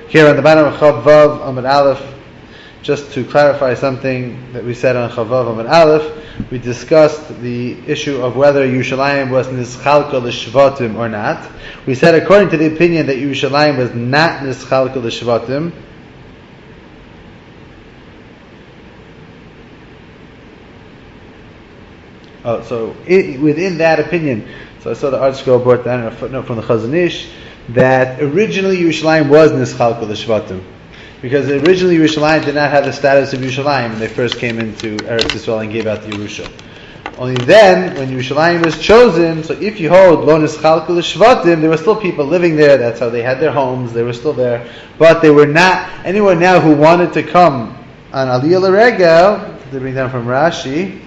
Here on the bottom of Chav Vav Amud Aleph, just to clarify something that we said on Chav Vav Amud Aleph, we discussed the issue of whether Yerushalayim was nischalka l'shvatim or not. We said according to the opinion that Yerushalayim was not nischalka l'shvatim, within that opinion, so I saw the article brought down a footnote from the Chazon Ish that originally Yerushalayim was nischalka l'shvatim, because originally Yerushalayim did not have the status of Yerushalayim when they first came into Eretz Yisrael and gave out the Yerusha. Only then, when Yerushalayim was chosen, so if you hold lo nischalka l'shvatim, there were still people living there. That's how they had their homes. They were still there, but they were not anyone now who wanted to come on Aliyah L'Regel. They bring down from Rashi.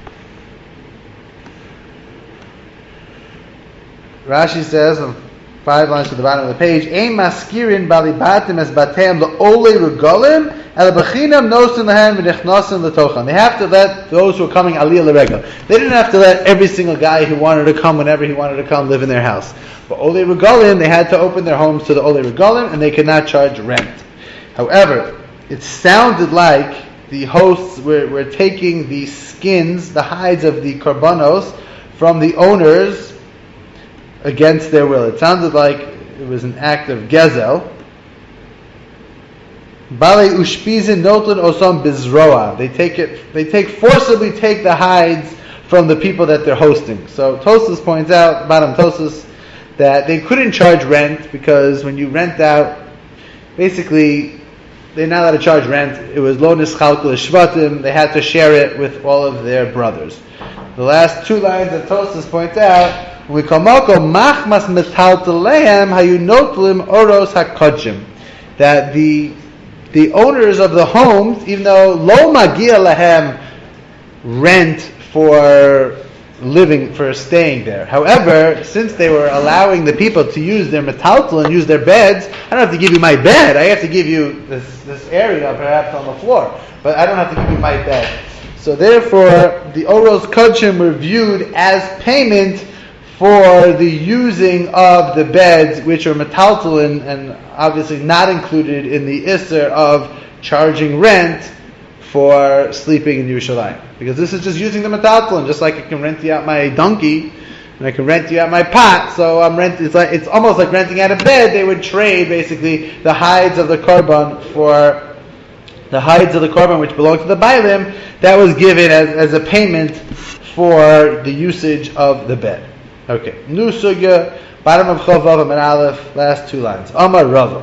Rashi says, 5 lines to the bottom of the page, Ein maskirin balibatim es batem le'olei regalim el b'chinam nosin lehem v'nechnasin l'tochan. They have to let those who are coming aliyah l'regel. They didn't have to let every single guy who wanted to come whenever he wanted to come live in their house. But olei regalim, they had to open their homes to the olei regalim and they could not charge rent. However, it sounded like the hosts were taking the skins, the hides of the korbanos from the owners against their will. It sounded like it was an act of gezel. Balei ushpizin notlin osam bizroa. They forcibly take the hides from the people that they're hosting. So Tosfos points out, bottom Tosfos, that they couldn't charge rent because when you rent out, basically they're not allowed to charge rent. It was lo nischalka l'shvatim. They had to share it with all of their brothers. The last 2 lines that Tosfos points out, we kamako machmas metaltaleim hayunotlim oros hakodshim, that the owners of the homes, even though lo magia lahem rent for living, for staying there. However, since they were allowing the people to use their metaltal and use their beds, I don't have to give you my bed. I have to give you this area perhaps on the floor, but I don't have to give you my bed. So therefore, the oros kodshim were viewed as payment for the using of the beds, which are metaltalin and obviously not included in the isser of charging rent for sleeping in Yerushalayim. Because this is just using the metaltalin, just like I can rent you out my donkey and I can rent you out my pot. So it's almost like renting out a bed. They would trade basically the hides of the korban for the hides of the korban which belong to the bailim. That was given as a payment for the usage of the bed. Okay, new sugya, bottom of Chav Vav Amud Aleph, last 2 lines. Amar Rava,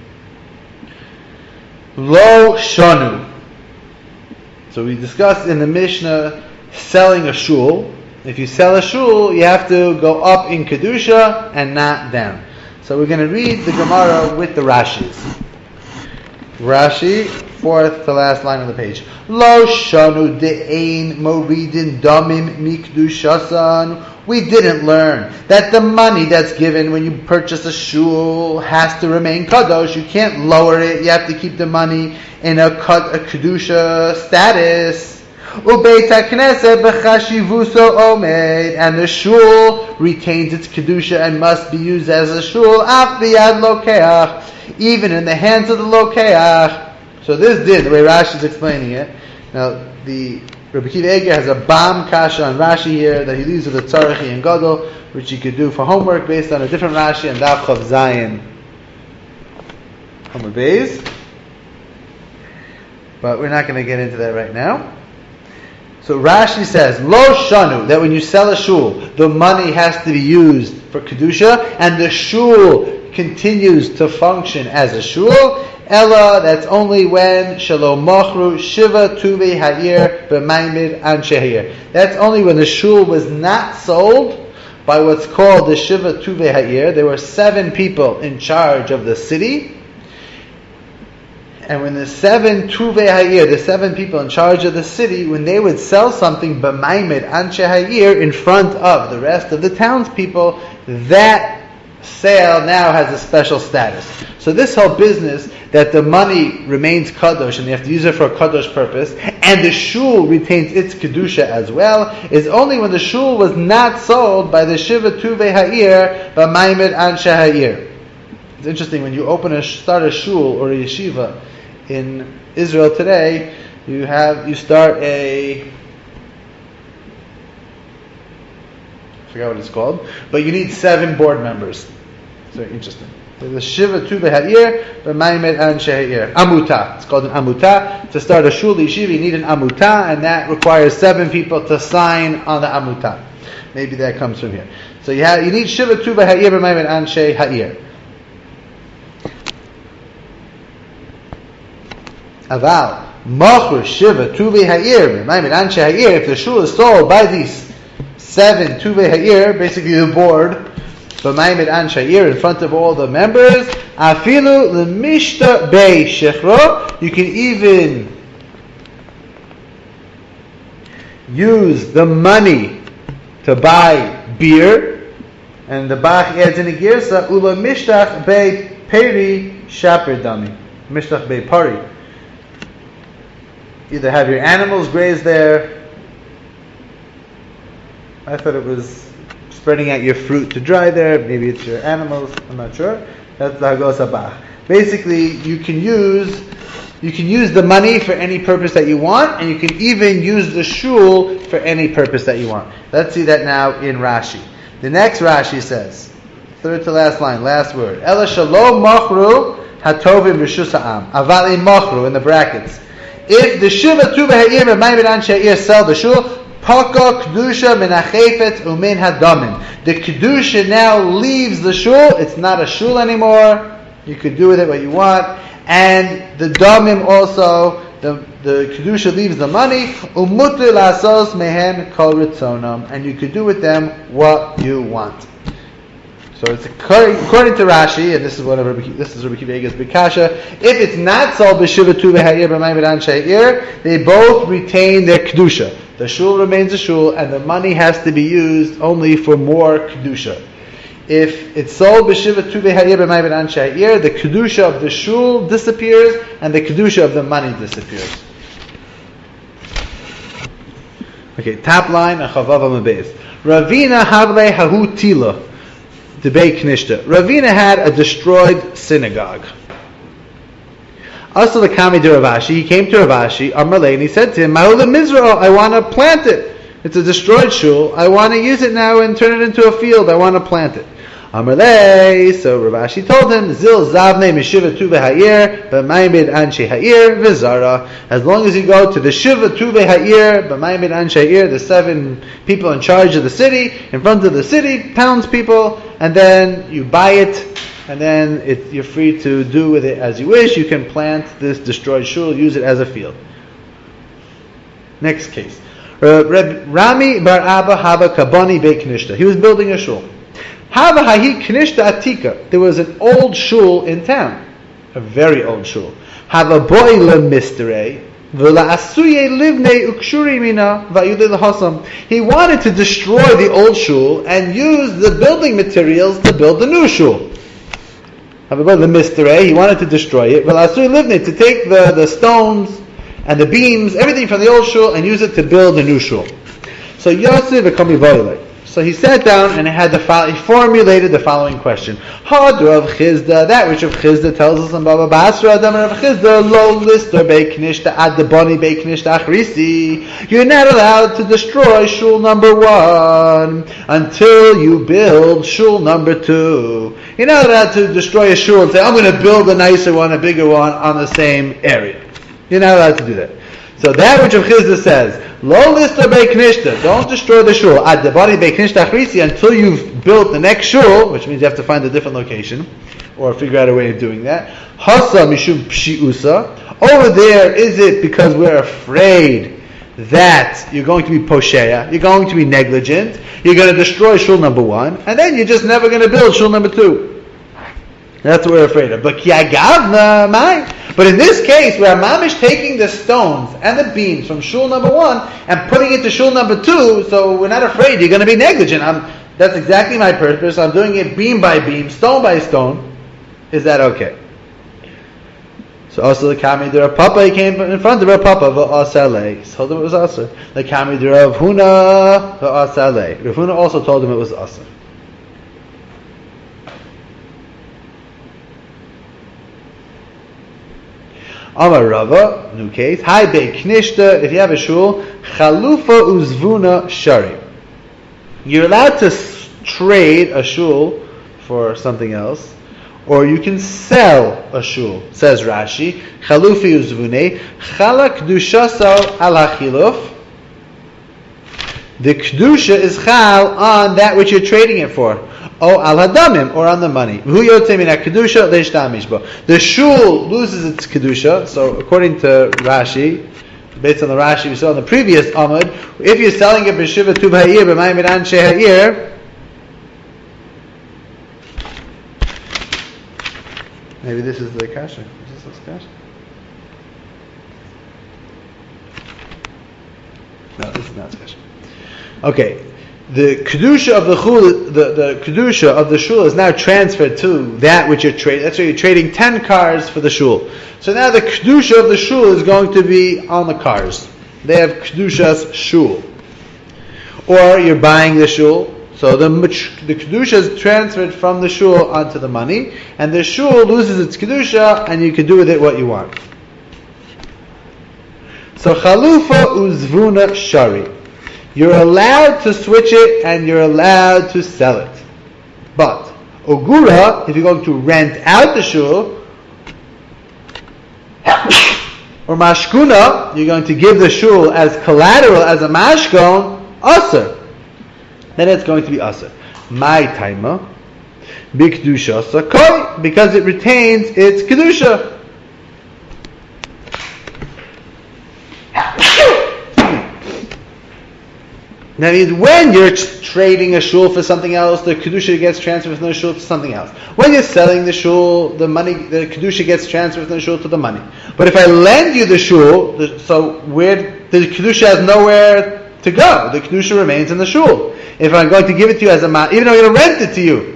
lo shanu. So we discussed in the Mishnah selling a shul. If you sell a shul, you have to go up in kedusha and not down. So we're going to read the Gemara with the Rashis. Rashi, 4th to last line of the page. Lo shanu de'ein moridin damim mikdushasan. We didn't learn that the money that's given when you purchase a shul has to remain kadosh. You can't lower it. You have to keep the money in a kedusha status. Ubeit hakneset b'chashivuso omed, and the shul retains its kedusha and must be used as a shul af biyad lokeach, even in the hands of the lokeach. So this did, the way Rashi is explaining it. Now, the Rabbi Akiva Eiger has a bam kasha on Rashi here that he leaves with a tzarachi and gadol, which you could do for homework based on a different Rashi and Daf Chav Zayin Amud Beis. But we're not going to get into that right now. So Rashi says, lo shanu, that when you sell a shul, the money has to be used for kedusha, and the shul continues to function as a shul. Ella, that's only when Shalom Machru Shiva Tuvei Hayir B'Maimid Anshe Hayir. That's only when the shul was not sold by what's called the Shiva Tuvei Hayir. There were 7 people in charge of the city. And when the 7 Tuvei Hayir, the 7 people in charge of the city, when they would sell something B'Maimid Anshe Hayir in front of the rest of the townspeople, that sale now has a special status. So this whole business that the money remains kadosh and you have to use it for a kadosh purpose, and the shul retains its kedusha as well, is only when the shul was not sold by the Shiva Tuvei Ha'ir B'Maimid Anshe Ha'ir. It's interesting when you start a shul or a yeshiva in Israel today. You start I forgot what it's called, but you need 7 board members. It's very interesting. The Shiva Tu B'Ha'ir, B'Maimed Anshe Ha'ir. Amuta. It's called an Amuta. To start a shul, yeshiva, you need an Amuta, and that requires 7 people to sign on the Amuta. Maybe that comes from here. So you need Shiva Tu B'Ha'ir, B'Maimed Anshe Ha'ir. Aval. Machur Shiva Tu B'Ha'ir, B'Maimed Anshe Ha'ir. If the shul is sold by these 7 Tu B'Ha'ir, basically the board, B'Maimed Anshe in front of all the members, Afilu L'Mishta Bei Shechro, you can even use the money to buy beer, and the Bach adds in a girsa, Ula Mishtach Bei Peri Shaper Dami, Mishtach Bei Pari. Either have your animals graze there. I thought it was spreading out your fruit to dry there. Maybe it's your animals. I'm not sure. That's the Hagos Habach. Basically, you can use the money for any purpose that you want, and you can even use the shul for any purpose that you want. Let's see that now in Rashi. The next Rashi says, third to last line, last word. Ela shalom machru hatovim rishus ha'am. Aval im machru in the brackets. If the Shiva Tu B'Ha'ir B'Maimed Anshe Ha'ir sell the shul, Paka Kedusha Min HaChefetz Umin HaDamin. The Kedusha now leaves the shul. It's not a shul anymore. You could do with it what you want. And the Damim also, the Kedusha leaves the money. Umutu Lasos Mehen Kol Ritzonam. And you could do with them what you want. So it's according to Rashi, and this is Rabbi Akiva Eiger's Bikasha. If it's not sold b'Shiva Tu B'Ha'ir B'Maimed Anshe Ha'ir, they both retain their kedusha. The shul remains a shul, and the money has to be used only for more kedusha. If it's sold b'Shiva Tu B'Ha'ir B'Maimed Anshe Ha'ir, the kedusha of the shul disappears, and the kedusha of the money disappears. Okay, top line and Chavav Amabez. Ravina Havle Hahu Tila. Debei Knishta. Ravina had a destroyed synagogue. Also, the Kami de Ravashi, he came to Ravashi, Amalei, and he said to him, Ma'ula Mizrael, I want to plant it. It's a destroyed shul. I want to use it now and turn it into a field. I want to plant it. Amalei, so Ravashi told him, Zil Zavne Mishiva Tu B'Ha'ir, B'Maimed Anshe Ha'ir, V'Zara. As long as you go to the Shiva Tu B'Ha'ir, B'Maimed Anshe Ha'ir, the 7 people in charge of the city, in front of the city, townspeople, and then you buy it, and then you're free to do with it as you wish. You can plant this destroyed shul, use it as a field. Next case. Rami Bar Abba Hava Kabani Beit Knishta. He was building a shul. Hava Hahi Knishta Atika. There was an old shul in town. A very old shul. Hava Boila Mistere. He wanted to destroy the old shul and use the building materials to build the new shul. He wanted to destroy it. To take the stones and the beams, everything from the old shul, and use it to build a new shul. So Yosef So he sat down and he formulated the following question. Hadra of Chizda, that which of Chizda tells us in Baba Basra, Adamar of Chizda, lo lister bei knishta ad the boni bei knishta achrisi. You're not allowed to destroy shul number 1 until you build shul number 2. You're not allowed to destroy a shul and say, I'm going to build a nicer one, a bigger one on the same area. You're not allowed to do that. So that which of Chizda says, Lo lister bei knishta, don't destroy the shul, ad the boni bei knishta achrisi, until you've built the next shul, which means you have to find a different location, or figure out a way of doing that. Hasa mishum pshiusa, over there, is it because we're afraid that you're going to be posheya, you're going to be negligent, you're going to destroy shul number 1, and then you're just never going to build shul number 2. That's what we're afraid of. But in this case, where Mamish taking the stones and the beams from shul number 1 and putting it to shul number 2, so we're not afraid you're going to be negligent. That's exactly my purpose. I'm doing it beam by beam, stone by stone. Is that okay? So also the Kami de Rav Papa, he came in front of Rav Papa, v'asale. He told him it was Asa. The Kami de Rav Huna, v'asale. Rav Huna also told him it was Asa. Amar Rava, new case. Hi be knishta. If you have a shul, chalufa uzvuna shari. You're allowed to trade a shul for something else, or you can sell a shul. Says Rashi, chalufi uzvune chala kedushasal al hachiluf. The kedusha is chal on that which you're trading it for, or al hadamim, or on the money. The shul loses its kedusha. So according to Rashi, based on the Rashi we saw in the previous Amud, if you're selling it b'shiva tuv ha'ir b'mayim anshe ha'ir, maybe this is the kasha. Is this kasha? No, this is not kasha. Okay, the kedusha of the shul, the kedusha of the shul is now transferred to that which you're trading. That's why you're trading 10 cars for the shul. So now the kedusha of the shul is going to be on the cars. They have kedushas shul. Or you're buying the shul. So the kedusha is transferred from the shul onto the money, and the shul loses its kedusha, and you can do with it what you want. So chalufa uzvuna shari. You're allowed to switch it and you're allowed to sell it. But ogura, if you're going to rent out the shul, or mashkuna, you're going to give the shul as collateral, as a mashkon, aser. Then it's going to be aser. My taima, bikdusha sakoi, because it retains its kedusha. That means when you're trading a shul for something else, the kedusha gets transferred from the shul to something else. When you're selling the shul, the kedusha gets transferred from the shul to the money. But if I lend you the shul, so where the kedusha has nowhere to go, the kedusha remains in the shul. If I'm going to give it to you as a man, even though I'm going to rent it to you,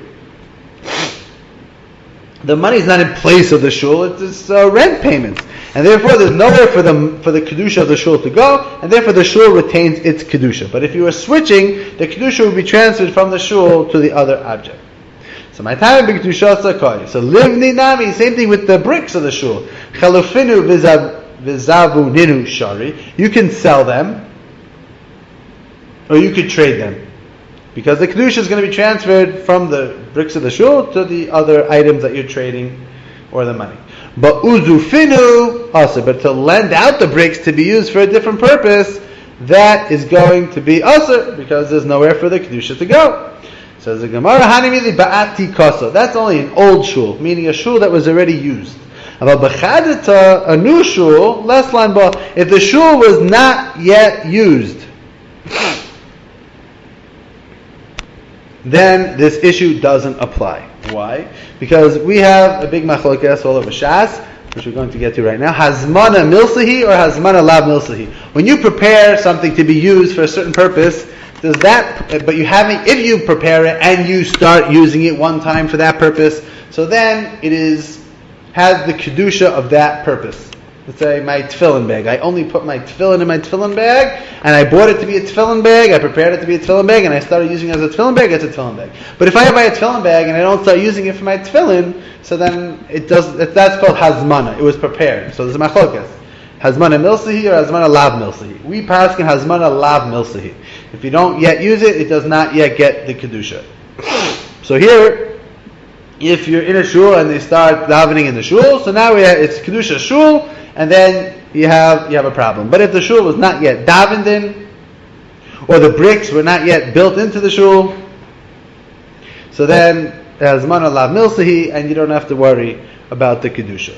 the money is not in place of the shul; it's rent payments. And therefore there's nowhere for the kedusha of the shul to go, and therefore the shul retains its kedusha. But if you were switching, the kedusha would be transferred from the shul to the other object. So my time big kedusha sakoi. So livni nami, same thing with the bricks of the shul. Chalufinu vizavu ninu shari. You can sell them, or you could trade them, because the kedusha is going to be transferred from the bricks of the shul to the other items that you're trading, or the money. But uzufinu also, but to lend out the bricks to be used for a different purpose, that is going to be also, because there's nowhere for the kedusha to go. Says the Gemara, hanimili ba'ati koso. That's only an old shul, meaning a shul that was already used. But b'chadita, a new shul, less lanba, if the shul was not yet used, then this issue doesn't apply. Why? Because we have a big machlokas all over Shas, which we're going to get to right now. Hazmana milsahi or hazmana lav milsahi. When you prepare something to be used for a certain purpose, does that? But you haven't. If you prepare it and you start using it one time for that purpose, so then it has the kedusha of that purpose. Let's say my tefillin bag. I only put my tefillin in my tefillin bag, and I bought it to be a tefillin bag. I prepared it to be a tefillin bag, and I started using it as a tefillin bag. It's a tefillin bag. But if I buy a tefillin bag and I don't start using it for my tefillin, so then it does. That's called hazmana. It was prepared. So there's a machlokas. Hazmana milsahi or hazmana lav milsahi. We pass in hazmana lav milsahi. If you don't yet use it, it does not yet get the kedusha. So here, if you're in a shul and they start davening in the shul, so now it's kedusha shul. And then you have a problem. But if the shul was not yet davened in, or the bricks were not yet built into the shul, so then hazmana lav milsahi, and you don't have to worry about the kedusha.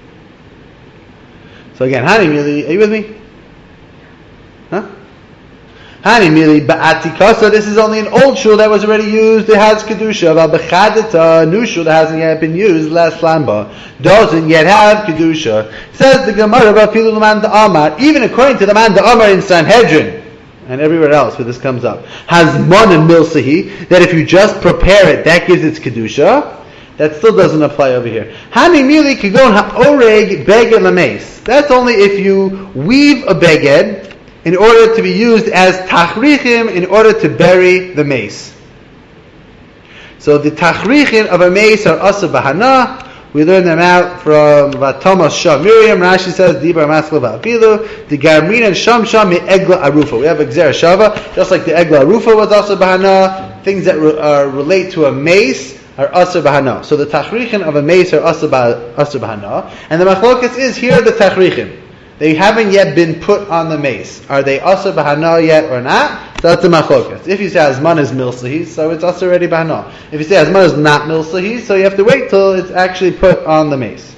So again, Hani Mili, are you with me? Huh? Hani Mili ba'atika. So this is only an old shul that was already used. It has kedusha. But b'chadata, a new shul that hasn't yet been used, less lamba, doesn't yet have kedusha. Says the Gemara about Filu man da'amar, even according to the man da'amar in Sanhedrin and everywhere else where this comes up, has mon and milsahi, that if you just prepare it, that gives its kedusha. That still doesn't apply over here. Hani Mili kigon ha'oreg beged lameis. That's only if you weave a beged in order to be used as tachrichim, in order to bury the mace. So the tachrichim of a mace are asa bahana, We learn them out from Thomas Shah Miriam. Rashi says, Dibar Maskla Va'afilu, the Garmin and Sham Sham Egla Arufa. We have a Gzera Shava, just like the Egla Arufa was also Bahana. Things that relate to a mace are Asr Bahana. So the Tachrichin of a mace are Asr Bahana. And the Machlokas is here the Tachrichin. They haven't yet been put on the mace. Are they Asr Bahana yet or not? So that's the Machlokas. If you say Azman is Milsahi, so it's Asr already Bahana. If you say Azman is not Milsahi, so you have to wait till it's actually put on the mace.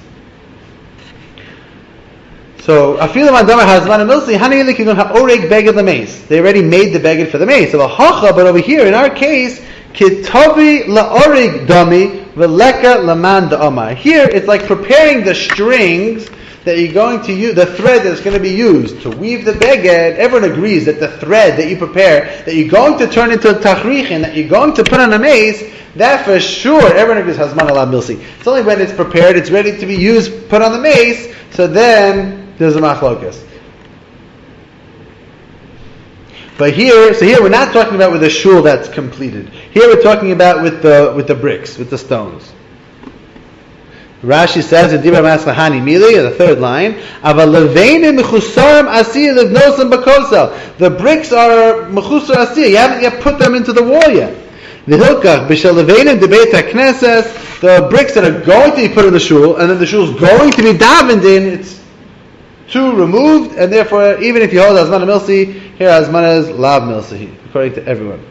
So Afilu Mandama Hazman and Milsahi, Hani Likikun HaOreg Beged the mace. They already made the beged for the mace. So Hacha, but over here in our case, Kitavi La'orig Dami Veleka Laman Da'amar. Here it's like preparing the strings that you're going to use, the thread that's going to be used to weave the beged. Everyone agrees that the thread that you prepare, that you're going to turn into a tachrichin, that you're going to put on a mace, that for sure, everyone agrees Hazman ala milsi. It's only when it's prepared, it's ready to be used, put on the mace, so then there's a machlokas. But here we're not talking about with a shul that's completed. Here we're talking about with the bricks, with the stones. Rashi says in Dibra Maslahani Mili, the third line, the bricks are mechusar asiyah. You haven't yet put them into the wall yet. The bricks that are going to be put in the shul, and then the shul is going to be davened in, it's too removed, and therefore, even if you hold Azman Milsi, here Azman is Lav Milsi, according to everyone.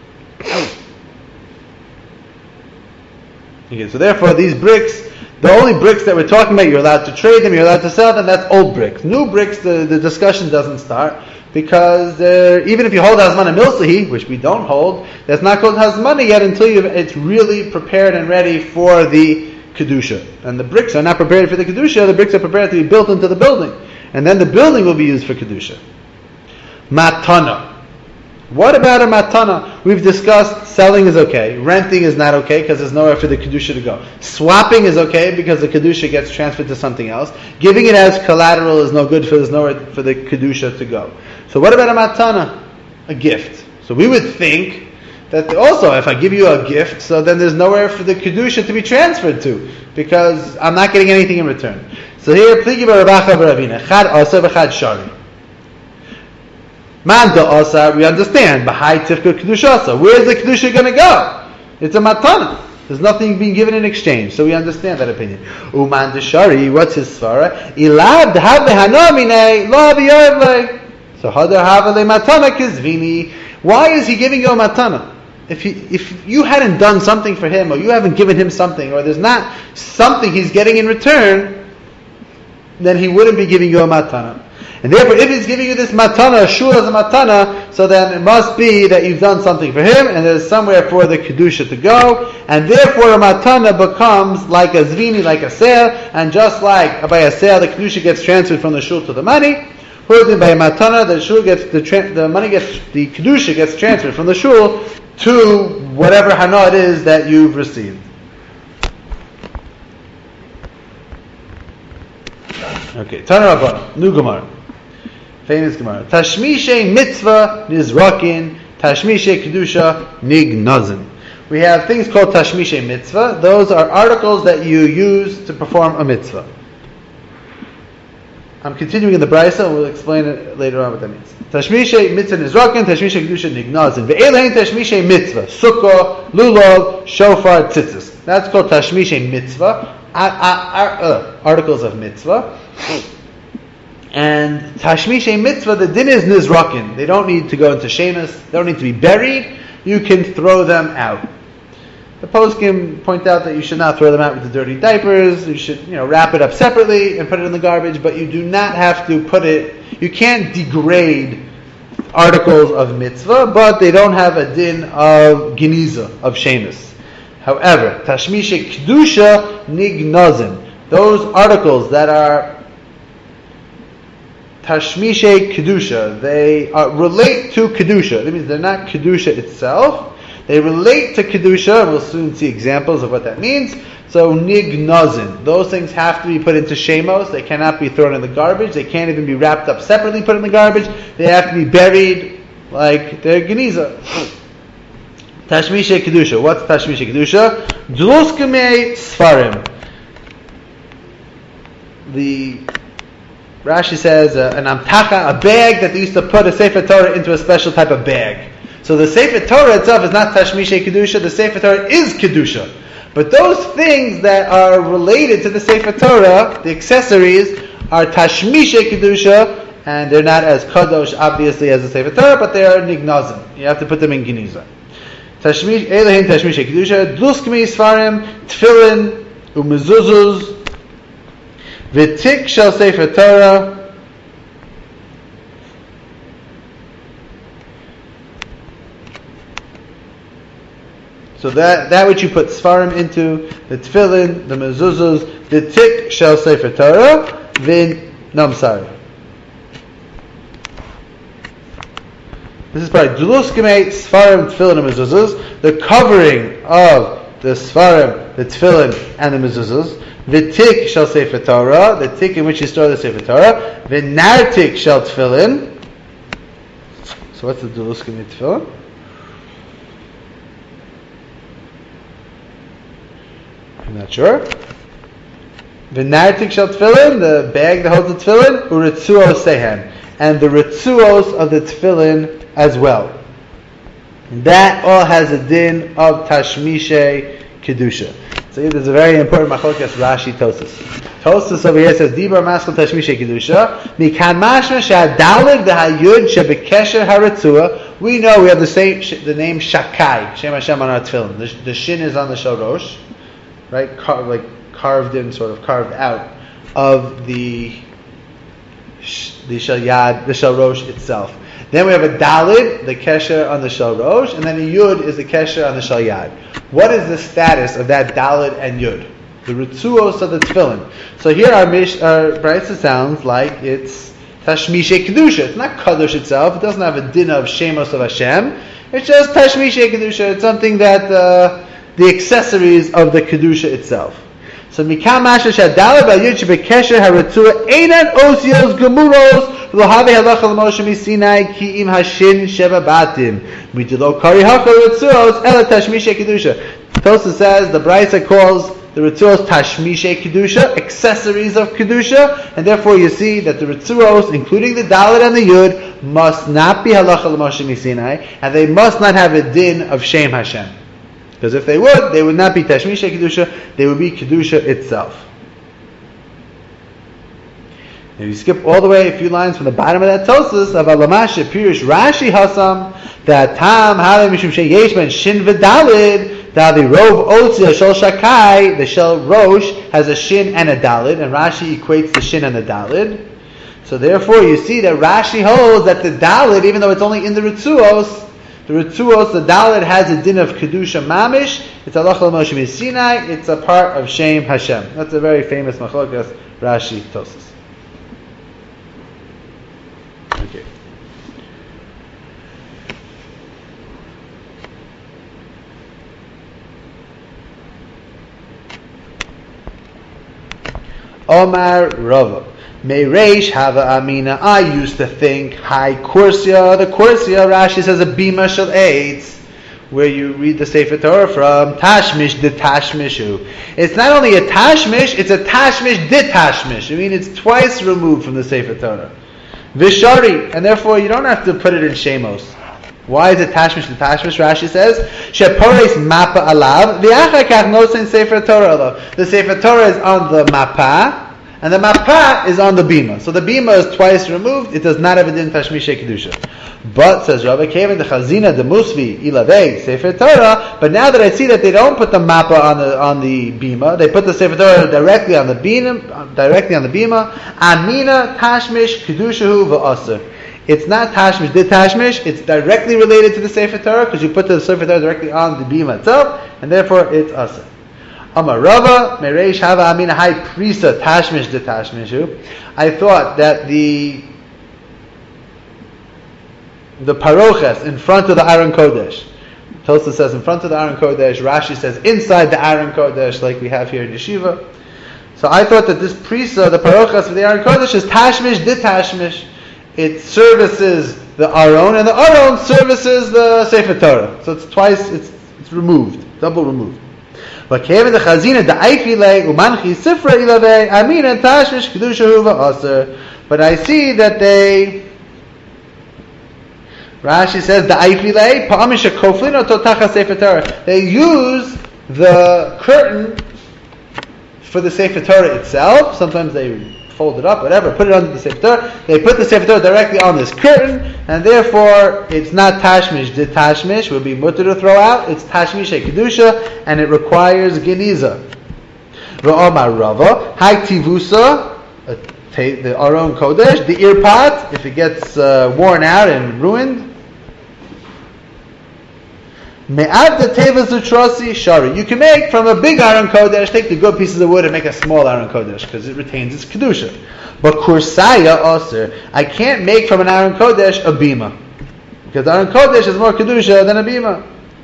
Okay, so therefore, these bricks, the only bricks that we're talking about, you're allowed to trade them, you're allowed to sell them, that's old bricks. New bricks, the discussion doesn't start, because even if you hold Hazman Milsahi, which we don't hold, that's not called Hazman yet until it's really prepared and ready for the Kedusha. And the bricks are not prepared for the Kedusha, the bricks are prepared to be built into the building. And then the building will be used for Kedusha. Matana. What about a matana? We've discussed selling is okay, renting is not okay because there's nowhere for the kedusha to go. Swapping is okay because the kedusha gets transferred to something else. Giving it as collateral is no good because there's nowhere for the kedusha to go. So what about a matana? A gift. So we would think that also if I give you a gift, so then there's nowhere for the kedusha to be transferred to because I'm not getting anything in return. So here, pligi b'Rabacha b'Ravina, chad asa v'chad shari. Manda asa, we understand. B'hai tifka kedushasa. Where's the kedusha going to go? It's a matana. There's nothing being given in exchange, so we understand that opinion. Uman deshari, what's his svara? Ilad have hanamine la b'yavle. So hadar have le matana kizvini. Why is he giving you a matana? If you hadn't done something for him, or you haven't given him something, or there's not something he's getting in return, then he wouldn't be giving you a matana. And therefore, if he's giving you this matana, a shul as a matana, so then it must be that you've done something for him, and there's somewhere for the kedusha to go, and therefore a matana becomes like a zvini, like a sale, and just like by a sale, the kedusha gets transferred from the shul to the money. By a matana, the shul gets the kedusha gets transferred from the shul to whatever hana it is that you've received. Okay, Tana Rabbah, new Gemara. Famous Gemara. Tashmishe mitzvah nizrakin, tashmishe kedusha nignazin. We have things called tashmishe mitzvah. Those are articles that you use to perform a mitzvah. I'm continuing in the Brisa, and we'll explain it later on what that means. Tashmishe mitzvah nizrakin, tashmishe kedusha nignazin. Ve'elein tashmishe mitzvah, sukkah, lulav, shofar, tzitzis. That's called tashmishe mitzvah. Articles of mitzvah. And tashmishe mitzvah, the din is nizrakin. They don't need to go into shemus. They don't need to be buried. You can throw them out. The poskim point out that you should not throw them out with the dirty diapers. You should, wrap it up separately and put it in the garbage. But you do not have to put it. You can't degrade articles of mitzvah, but they don't have a din of geniza, of shemus. However, tashmishe kedusha nignazin. Those articles that are tashmishe kedusha, they relate to kedusha. That means they're not kedusha itself. They relate to kedusha, and we'll soon see examples of what that means. So nignazin. Those things have to be put into shemos. They cannot be thrown in the garbage. They can't even be wrapped up separately, put in the garbage. They have to be buried like they're geniza. Tashmishe kedusha. What's tashmishe kedusha? Dluskeme sfarim. the Rashi says an amtacha, a bag that they used to put a Sefer Torah into a special type of bag. So the Sefer Torah itself is not Tashmishe Kedusha, the Sefer Torah is Kedusha. But those things that are related to the Sefer Torah, the accessories, are Tashmishe Kedusha, and they're not as Kadosh, obviously, as the Sefer Torah, but they are Nignazim. You have to put them in Geniza. Elohim Tashmishe Kedusha, Dluskmi Sfarim, Tfilin, Umezuzuz, V'tik Shel Sefer Torah, so that which you put Sfarim into, the Tfilin, the Mezuzos, the Tik Shel Sefer Torah, I'm sorry. This is probably Duluskimate, Sfarim, Tfilin, and Mezuzos, the covering of the Sfarim, the Tfilin, and the Mezuzos, the Tik Shel Sefer Torah, the Tik in which you store the Sefer Torah, the Nartik Shel Tfilin. So what's the Duluskimate Tfilin? I'm not sure. The Nartik Shel Tfilin, the bag that holds the Tfilin, Uritzuos Sehem, and the Ritzuos of the Tfilin as well. And that all has a din of Tashmishe Kedusha. So there's a very important machlokes Rashi Tosas. Tosas over here says Dibar Maskal Tashmishe Kedusha. Mikan Mashma Shadalig the Hayud Shebekesher Haritzua. We know we have the name Shakai, Shem Hashem on our Tfilin. The shin is on the Shorosh, right? Carved in, sort of carved out of the Shalyad, the Shorosh itself. Then we have a Dalid, the Kesher on the Shorosh, and then a Yud is the Kesher on the Shalyad. What is the status of that Dalid and Yud? The Ritzuos of the Tefillin. So here our Brisa sounds like it's Tashmishe Kedusha. It's not Kadosh itself. It doesn't have a din of Shemos of Hashem. It's just Tashmishe Kedusha. It's something that the accessories of the Kedusha itself. So Mikam Masha Shadalid B'Yud Shebekesher Haritzua Einan Osios Gemuros L'Havi Halacha L'Moshe Misinai Ki Im Hashin Sheva Batim Midilo Kari Hacha Ritzuos Ela Tashmishe Kedusha. Tosa says the Brisa calls the Ritzuos Tashmishe Kedusha, accessories of Kedusha, and therefore you see that the Ritzuos, including the Dalet and the Yud, must not be Halacha L'Moshe Misinai, and they must not have a din of Shem Hashem. Because if they would not be Tashmishe Kedusha, they would be Kedusha itself. If you skip all the way a few lines from the bottom of that Tosas of Alamash Pirish Rashi Hasam, that Tam Halei Mishum Sheyesh Ben Shin V'Dalid, that the Rov Otzia Shel Shakai, the Shel Rosh has a Shin and a Dalid, and Rashi equates the Shin and the Dalid. So therefore you see that Rashi holds that the Dalid, even though it's only in the Ritzuos, the Dalet has a din of Kedusha Mamish. It's Halacha L'Moshe Misinai. It's a part of Shem Hashem. That's a very famous machlokes Rashi Tosas. Okay. Omar Rava. Meireish Hava Amina. I used to think Hai Kursia. The Kursia, Rashi says a Bima Shel Eitz, where you read the Sefer Torah from Tashmish de Tashmishu. It's not only a Tashmish, it's a Tashmish de Tashmish. I mean, it's twice removed from the Sefer Torah. Vishari, and therefore you don't have to put it in Shemos. Why is it Tashmish de Tashmish? Rashi says Shepores Mapa Alav V'achakach Nosein Sefer Torah Alav. The Sefer Torah is on the Mapa, and the Mapa is on the Bima. So the Bima is twice removed. It does not have a din Tashmishe Kedusha. But, says Rabbi Kevin, the Chazina, the Musvi, Ilavei, Sefer Torah, but now that I see that they don't put the Mapa on the Bima, they put the Sefer Torah directly on the Bima, Amina, Tashmish, Kedushahu, V'asr. It's not Tashmish, did Tashmish, it's directly related to the Sefer Torah, because you put the Sefer Torah directly on the Bima itself, and therefore it's Asr. Amar Rava, Mereish Hava Amina Hai Prisa Tashmish de Tashmishu. I thought that the paroches in front of the Aron Kodesh, Tosafos says in front of the Aron Kodesh, Rashi says inside the Aron Kodesh, like we have here in Yeshiva. So I thought that this Prisa, the paroches of the Aron Kodesh, is Tashmish de Tashmish. It services the Aron, and the Aron services the Sefer Torah. So it's twice, it's removed, double removed. But Kevin the Chazina the Eifile Umanchi Sifra Ilave Amina Tashmish Kedusha Huva Aser. But I see that Rashi says the Eifile Pa'amisha Koflin Totacha Sefer Torah. They use the curtain for the Sefer Torah itself. Sometimes they fold it up, whatever, put it under the Sefer Torah. They put the Sefer Torah directly on this curtain, and therefore it's not Tashmish. The Tashmish would be mutter to throw out. It's Tashmish Kedusha, and it requires Geniza. Ra'amar Rava, Hai Tivusa, the Aron Kodesh, the ear pot, if it gets worn out and ruined. Me'av the Teva Zutrasi Shari. You can make from a big Aron Kodesh, take the good pieces of wood and make a small Aron Kodesh, because it retains its Kedusha. But Kursaya Aser, I can't make from an Aron Kodesh a bima, because Aron Kodesh is more Kedusha than a bima.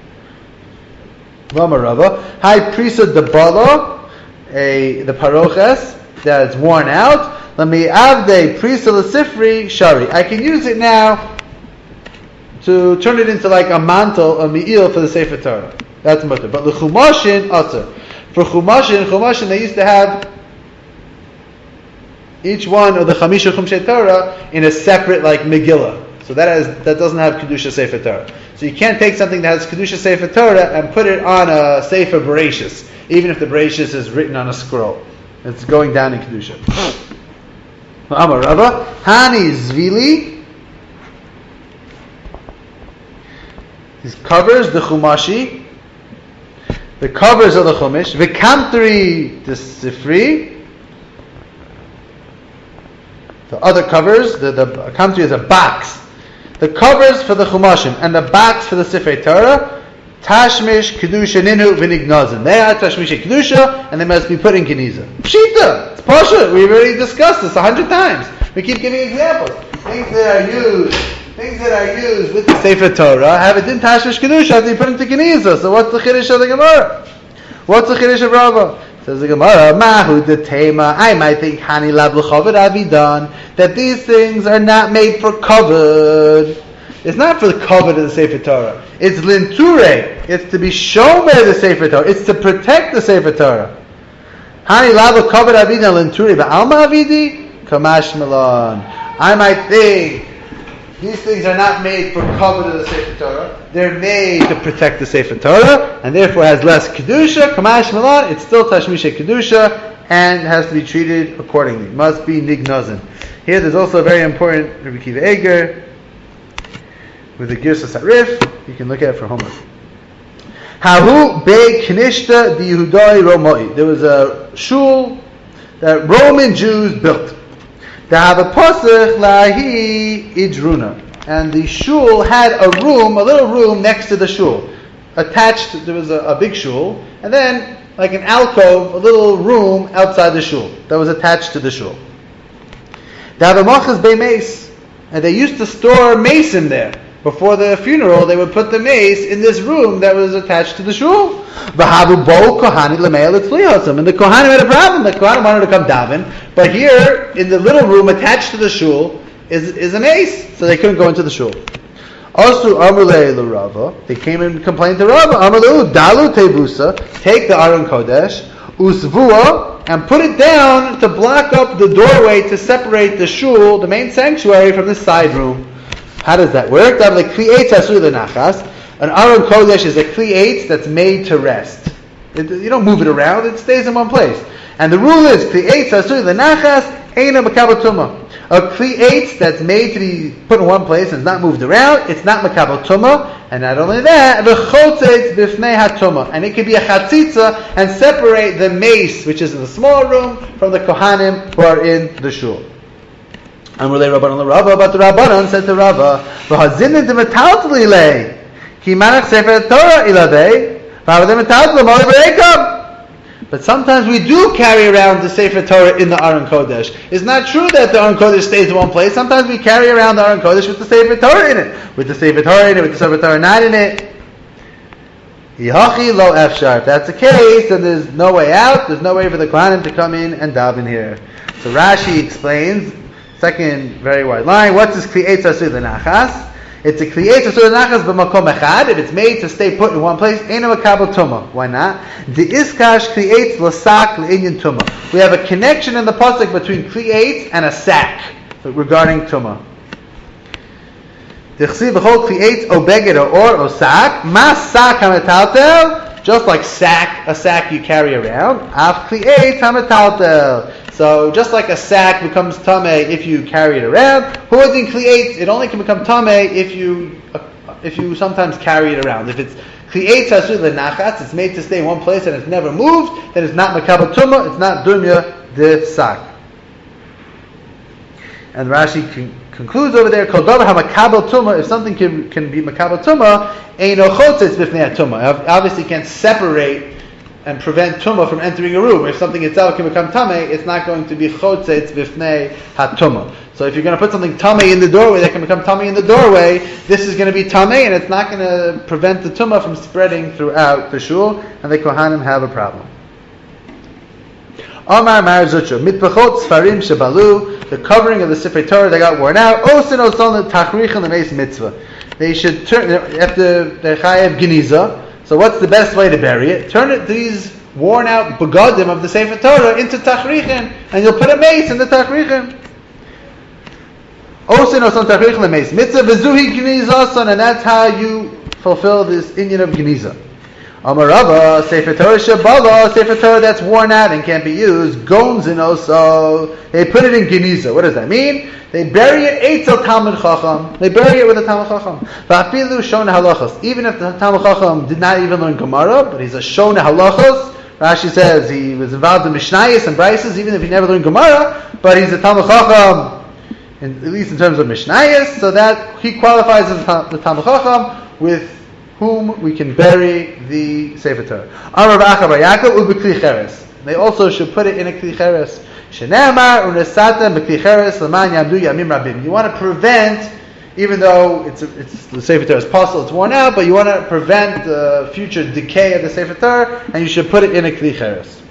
Rama Rava, Hai Prisa Debala, the Paroches, that's worn out. Let me avde Prisa L'Sifri Shari. I can use it now to turn it into like a mantle, a mi'il for the Sefer Torah. That's mutter. But l'chumashin, aser. For chumashin, they used to have each one of the chamisha chumshei Torah in a separate like Megillah. So that doesn't have kedusha Sefer Torah. So you can't take something that has kedusha Sefer Torah and put it on a Sefer Bereshis, even if the Bereshis is written on a scroll. It's going down in kedusha. Amar Rava, Hani Zvili. These covers, the Chumashi, the covers of the Chumash, V'kamtri, the Sifri, the other covers, the Kamtri is a box. The covers for the Chumashim and the box for the Sifrei Torah, Tashmish, Kedusha, Ninu, V'nignazin. They are Tashmish, Kedusha, and they must be put in Geniza. Pshita! It's Pasha! We've already discussed this 100 times. We keep giving examples. Things that are used with the Sefer Torah have it in Tashmish Kedusha, they put into Geniza. So what's the Chiddush of the Gemara? What's the Chiddush of Rava? Says the Gemara, Mahu de Tema, I might think Hani Lab L'Chavod Avidan, that these things are not made for covered. It's not for the covet of the Sefer Torah. It's linture. It's to be shown by the Sefer Torah. It's to protect the Sefer Torah. Hani Lab L'Chavod Avidan linture ba'alma avidi kamash melon. I might think these things are not made for covet of the Sefer Torah. They're made to protect the Sefer Torah, and therefore has less kedusha. Kamash Milan, it's still tashmisha kedusha, and has to be treated accordingly. Must be nignazin. Here, there's also a very important Rabbi Akiva Eiger with the Girsas Harif. You can look at it for homework. Hahu be Knishta di Yehudai Romoi. There was a shul that Roman Jews built. They have a pasach lahi idruna, and the shul had a little room next to the shul. Attached, there was a big shul, and then like an alcove, a little room outside the shul that was attached to the shul. They have a machas bei mace, and they used to store mace in there. Before the funeral, they would put the mace in this room that was attached to the shul. And the Kohanim had a problem. The Kohanim wanted to come daven, but here, in the little room attached to the shul, is a mace, so they couldn't go into the shul. Also, Rava, they came and complained to Rava. Dalu tevusa, take the Aron Kodesh, usvua, and put it down to block up the doorway to separate the shul, the main sanctuary, from the side room. How does that work? An Aron Kodesh is a kli eitz that's made to rest. You don't move it around; it stays in one place. And the rule is kli eitz asui lenachas eina makabel tumah. A kli eitz that's made to be put in one place and is not moved around, it's not makabel tumah. And not only that, v'chotzet b'fnei hatumah, and it can be a chatzitza and separate the mace, which is in the small room, from the kohanim who are in the shul. Amrulei Rabbanon l'Rava, but the Rabbanon said to Rava, "V'hazinin d'metaltli lei, ki manach sefer Torah iladei, v'hazinin d'metaltli moli b'reikam." But sometimes we do carry around the Sefer Torah in the Aron Kodesh. It's not true that the Aron Kodesh stays in one place. Sometimes we carry around the Aron Kodesh with the Sefer Torah in it, with the Sefer Torah in it, with the Sefer Torah not in it. Yihachi lo efshar. If that's the case, then there's no way out. There's no way for the Kohanim to come in and daven here. So Rashi explains. Second very wide line. What's this kli eitz asui lenachas? It's a kliyetz asur nachas b'makom echad. If it's made to stay put in one place, eino makabel tuma. Why not? The iskash kliyetz l'sak l'inyan tuma. We have a connection in the pasuk between kliyetz and a sack regarding tuma. D'chsiv b'chol kliyetz o beged or sack mas sack hametaltel. Just like a sack you carry around. Af kliyetz hametaltel. So just like a sack becomes tameh if you carry it around, huadin kli'etz, it only can become tameh if you sometimes carry it around. If it's kli'etz asur lenachatz, it's made to stay in one place and it's never moved, then it's not makabel tumah, it's not dunya de sack. And Rashi concludes over there, kol davar hamakabel tumah, if something can be makabel tumah, eino chotzes b'fnei tumah. Obviously, can't separate and prevent tumah from entering a room. If something itself can become tameh, it's not going to be chotzetz b'fnei hatumah. So if you're going to put something tameh in the doorway that can become tameh in the doorway, this is going to be tameh, and it's not going to prevent the tumah from spreading throughout the shul, and the kohanim have a problem. Amar Mar Zutra, mitbachot sfarim shebalu, the covering of the Sefer Torah that got worn out, osin oson tachrich and the meis mitzvah. They should turn after the chayev geniza. So what's the best way to bury it? Turn it, these worn out begadim of the Sefer Torah into tachrichin, and you'll put a mace in the tachrichin. Osin oson tachrichin the mace mitzvah v'zuhi genizason, and that's how you fulfill this inyan of geniza. Amar Rava, Sefer Torah shabala, Sefer Torah that's worn out and can't be used, gonzin also, they put it in geniza. What does that mean? They bury it eitzel Talmud Chacham. They bury it with a Talmud Chacham. Va'afilu shona halachos. Even if the Talmud Chacham did not even learn Gemara, but he's a shona halachos. Rashi says he was involved in Mishnayos and Brises, even if he never learned Gemara, but he's a Talmud Chacham, at least in terms of Mishnayos, so that he qualifies as the Talmud Chacham with whom we can bury the Sefer Torah. Amar Rav Acha bar Yaakov ubekli cheres. They also should put it in a kli cheres. Shenamar unesata bekli cheres leman yamdu yamim rabim. You want to prevent, even though it's the Sefer Torah is possible, it's worn out, but you want to prevent the future decay of the Sefer Torah, and you should put it in a kli cheres.